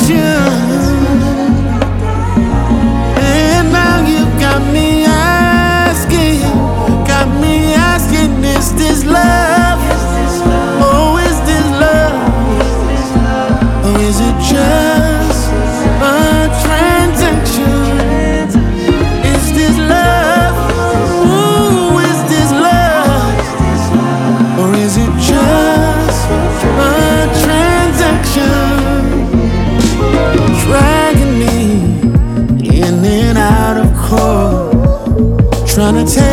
And now you got me asking, is this love? Oh, is this love? Or is it just a transaction? Is this love? Ooh, is this love? Or is it just a transaction? Dragging me in and out of court, trying to take